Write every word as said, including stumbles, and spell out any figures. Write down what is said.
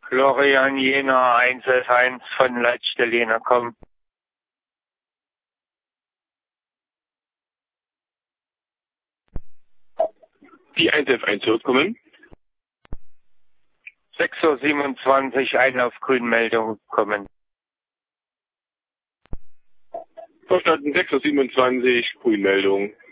Florian Jena eins F eins von Leitstelle kommen. Die eins F eins zurückkommen. sechs Uhr siebenundzwanzig Einlaufgrünmeldung kommen. Verstanden, sechs Uhr siebenundzwanzig, Grünmeldung.